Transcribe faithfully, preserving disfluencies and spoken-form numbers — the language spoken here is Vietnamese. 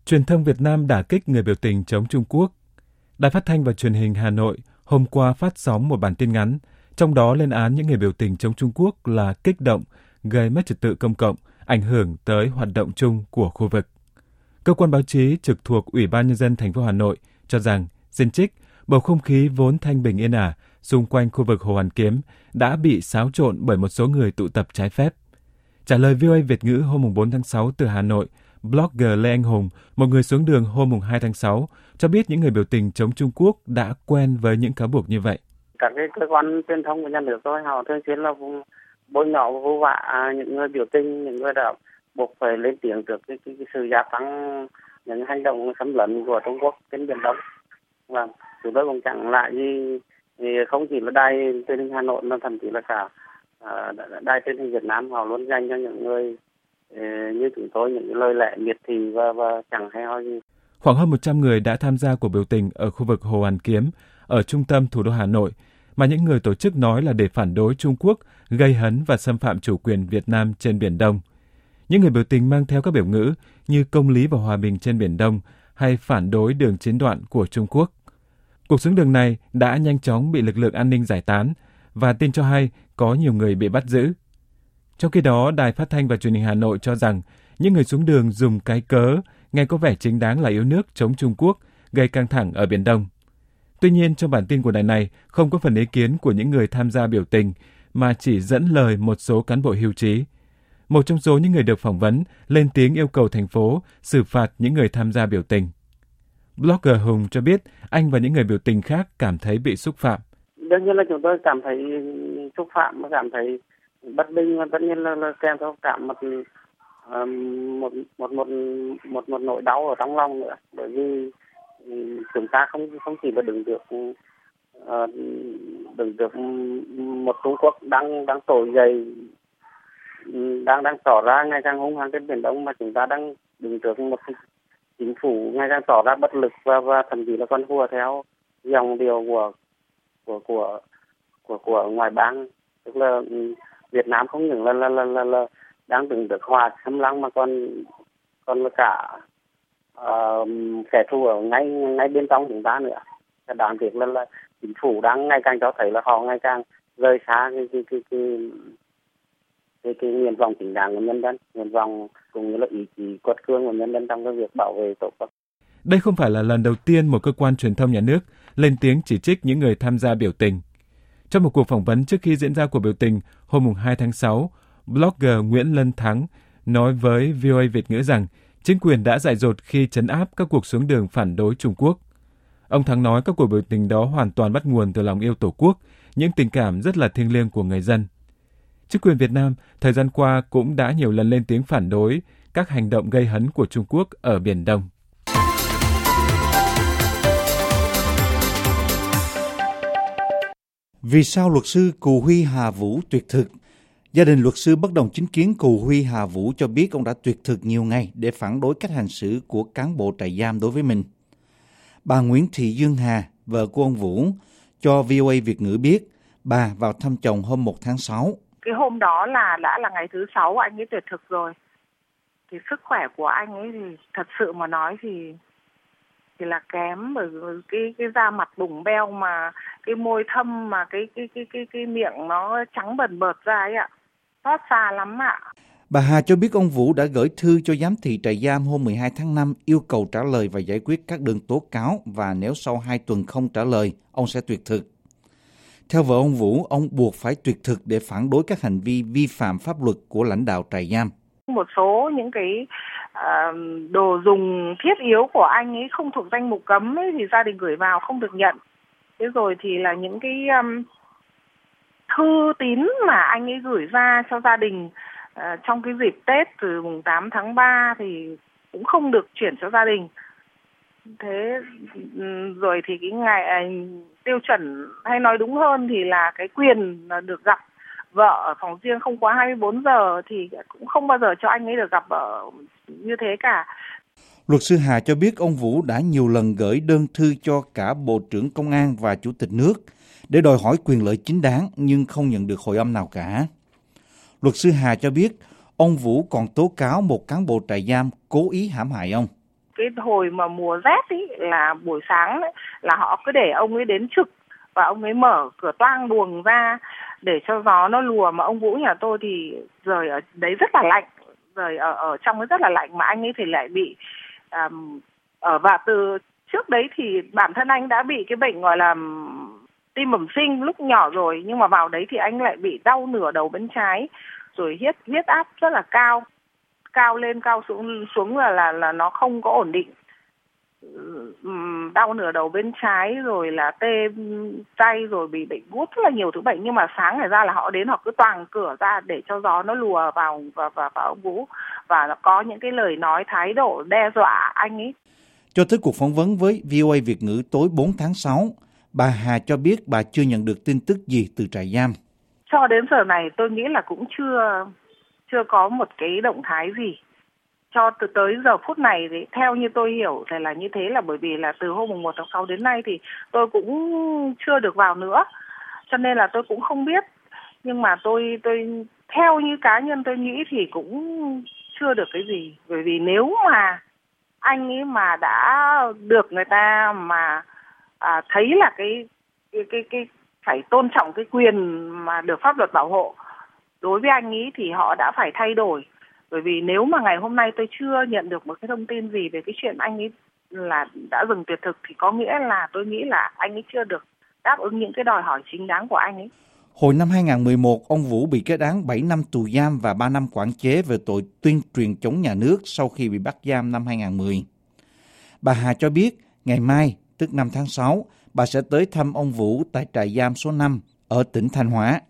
Truyền thông Việt Nam đả kích người biểu tình chống Trung Quốc. Đài Phát thanh và Truyền hình Hà Nội hôm qua phát sóng một bản tin ngắn, trong đó lên án những người biểu tình chống Trung Quốc là kích động, gây mất trật tự công cộng, ảnh hưởng tới hoạt động chung của khu vực. Cơ quan báo chí trực thuộc Ủy ban Nhân dân thành phố Hà Nội cho rằng, xin trích, bầu không khí vốn thanh bình yên ả xung quanh khu vực Hồ Hoàn Kiếm đã bị xáo trộn bởi một số người tụ tập trái phép. Trả lời vê o a Việt ngữ hôm bốn tháng sáu từ Hà Nội, blogger Lê Anh Hùng, một người xuống đường hôm hai tháng sáu, cho biết những người biểu tình chống Trung Quốc đã quen với những cáo buộc như vậy. Các cái cơ quan truyền thông của nhà nước thôi, họ thường xuyên là bôi nhọ và vu vạ những người biểu tình, những người đã buộc phải lên tiếng trước cái, cái, cái sự gia tăng những hành động xâm lấn của Trung Quốc trên Biển Đông. Và chúng tôi cũng chẳng lại gì, thì không chỉ là đài truyền hình Hà Nội mà thậm chí là cả uh, đài truyền hình Việt Nam, họ luôn dành cho những người uh, như chúng tôi những lời lẽ miệt thị và, và chẳng hay ho gì. Khoảng hơn một trăm người đã tham gia cuộc biểu tình ở khu vực Hồ Hoàn Kiếm, ở trung tâm thủ đô Hà Nội, mà những người tổ chức nói là để phản đối Trung Quốc gây hấn và xâm phạm chủ quyền Việt Nam trên Biển Đông. Những người biểu tình mang theo các biểu ngữ như công lý và hòa bình trên Biển Đông hay phản đối đường chín đoạn của Trung Quốc. Cuộc xuống đường này đã nhanh chóng bị lực lượng an ninh giải tán và tin cho hay có nhiều người bị bắt giữ. Trong khi đó, Đài Phát thanh và Truyền hình Hà Nội cho rằng những người xuống đường dùng cái cớ nghe có vẻ chính đáng là yêu nước chống Trung Quốc gây căng thẳng ở Biển Đông. Tuy nhiên, trong bản tin của đài này không có phần ý kiến của những người tham gia biểu tình mà chỉ dẫn lời một số cán bộ hưu trí. Một trong số những người được phỏng vấn lên tiếng yêu cầu thành phố xử phạt những người tham gia biểu tình. Blogger Hùng cho biết anh và những người biểu tình khác cảm thấy bị xúc phạm. Đương nhiên là chúng tôi cảm thấy xúc phạm, cảm thấy bất bình và tất nhiên là, là kèm theo cảm một, một một một một một nỗi đau ở trong lòng nữa, bởi vì chúng ta không không chỉ là đứng được uh, đứng được một Trung Quốc đang đang trỗi dậy, đang đang tỏ ra ngày càng hung hăng trên Biển Đông, mà chúng ta đang đứng trước một chính phủ ngày càng tỏ ra bất lực và và thậm chí là còn hùa theo dòng điều của của của của của ngoài bang, tức là Việt Nam không những là là là là, là đang đứng được hòa xâm lăng mà còn còn là cả uh, kẻ thù ở ngay ngay bên trong chúng ta nữa. Đáng tiếc là, là chính phủ đang ngày càng cho thấy là họ ngày càng rời xa cái cái cái cái cái, cái nguyện vọng chính đáng của nhân dân, nguyện vọng cũng như là ý chí quật cường của nhân dân trong cái việc bảo vệ tổ quốc. Đây không phải là lần đầu tiên một cơ quan truyền thông nhà nước lên tiếng chỉ trích những người tham gia biểu tình. Trong một cuộc phỏng vấn trước khi diễn ra cuộc biểu tình hôm hai tháng sáu, blogger Nguyễn Lân Thắng nói với vê o a Việt ngữ rằng chính quyền đã dại dột khi trấn áp các cuộc xuống đường phản đối Trung Quốc. Ông Thắng nói các cuộc biểu tình đó hoàn toàn bắt nguồn từ lòng yêu Tổ quốc, những tình cảm rất là thiêng liêng của người dân. Chính quyền Việt Nam thời gian qua cũng đã nhiều lần lên tiếng phản đối các hành động gây hấn của Trung Quốc ở Biển Đông. Vì sao luật sư Cù Huy Hà Vũ tuyệt thực? Gia đình luật sư bất đồng chính kiến Cù Huy Hà Vũ cho biết ông đã tuyệt thực nhiều ngày để phản đối cách hành xử của cán bộ trại giam đối với mình. Bà Nguyễn Thị Dương Hà, vợ của ông Vũ, cho vê o a Việt ngữ biết bà vào thăm chồng hôm một tháng sáu. Cái hôm đó là đã là ngày thứ sáu anh ấy tuyệt thực rồi. Thì sức khỏe của anh ấy thì thật sự mà nói thì thì là kém, bởi cái cái da mặt bủng beo mà cái môi thâm mà cái cái cái cái cái miệng nó trắng bần bợt ra ấy ạ. Xót xa lắm ạ. Bà Hà cho biết ông Vũ đã gửi thư cho giám thị trại giam hôm mười hai tháng năm yêu cầu trả lời và giải quyết các đơn tố cáo, và nếu sau hai tuần không trả lời, ông sẽ tuyệt thực. Theo vợ ông Vũ, ông buộc phải tuyệt thực để phản đối các hành vi vi phạm pháp luật của lãnh đạo trại giam. Một số những cái uh, đồ dùng thiết yếu của anh ấy không thuộc danh mục cấm ấy, thì gia đình gửi vào không được nhận. Thế rồi thì là những cái um, thư tín mà anh ấy gửi ra cho gia đình uh, trong cái dịp Tết từ mùng tám tháng ba thì cũng không được chuyển cho gia đình. Thế rồi thì cái ngày uh, tiêu chuẩn, hay nói đúng hơn thì là cái quyền là được gặp vợ ở phòng riêng không quá hai mươi bốn giờ thì cũng không bao giờ cho anh ấy được gặp ở như thế cả. Luật sư Hà cho biết ông Vũ đã nhiều lần gửi đơn thư cho cả Bộ trưởng Công an và Chủ tịch nước để đòi hỏi quyền lợi chính đáng nhưng không nhận được hồi âm nào cả. Luật sư Hà cho biết ông Vũ còn tố cáo một cán bộ trại giam cố ý hãm hại ông. cái hồi mà mùa rét ý, là buổi sáng ấy, là họ cứ để ông ấy đến trực và ông ấy mở cửa toang buồng ra để cho gió nó lùa. Mà ông Vũ nhà tôi thì rời ở đấy rất là lạnh, rời ở ở trong ấy rất là lạnh, mà anh ấy thì lại bị um, ở và từ trước đấy thì bản thân anh đã bị cái bệnh gọi là tim bẩm sinh lúc nhỏ rồi, nhưng mà vào đấy thì anh lại bị đau nửa đầu bên trái, rồi huyết huyết áp rất là cao, cao lên cao xuống xuống là là là nó không có ổn định, đau nửa đầu bên trái, rồi là tê tay, rồi bị bệnh gút, rất là nhiều thứ bệnh. Nhưng mà sáng ngày ra là họ đến, họ cứ toang cửa ra để cho gió nó lùa vào và và vào ông Vũ, và nó có những cái lời nói thái độ đe dọa anh ấy. Cho tới cuộc phỏng vấn với vê o a Việt ngữ tối bốn tháng sáu, bà Hà cho biết bà chưa nhận được tin tức gì từ trại giam. Cho đến giờ này tôi nghĩ là cũng chưa chưa có một cái động thái gì. Cho từ tới giờ phút này thì theo như tôi hiểu thì là như thế, là bởi vì là từ hôm một tháng sáu đến nay thì tôi cũng chưa được vào nữa, cho nên là tôi cũng không biết. Nhưng mà tôi tôi theo như cá nhân tôi nghĩ thì cũng chưa được cái gì, bởi vì nếu mà anh ấy mà đã được người ta mà à, thấy là cái cái cái cái phải tôn trọng cái quyền mà được pháp luật bảo hộ đối với anh ấy thì họ đã phải thay đổi. Bởi vì nếu mà ngày hôm nay tôi chưa nhận được một cái thông tin gì về cái chuyện anh ấy là đã dừng tuyệt thực thì có nghĩa là tôi nghĩ là anh ấy chưa được đáp ứng những cái đòi hỏi chính đáng của anh ấy. Hồi năm hai không một một, ông Vũ bị kết án bảy năm tù giam và ba năm quản chế về tội tuyên truyền chống nhà nước sau khi bị bắt giam năm hai không một không. Bà Hà cho biết ngày mai, tức năm tháng sáu, bà sẽ tới thăm ông Vũ tại trại giam số năm ở tỉnh Thanh Hóa.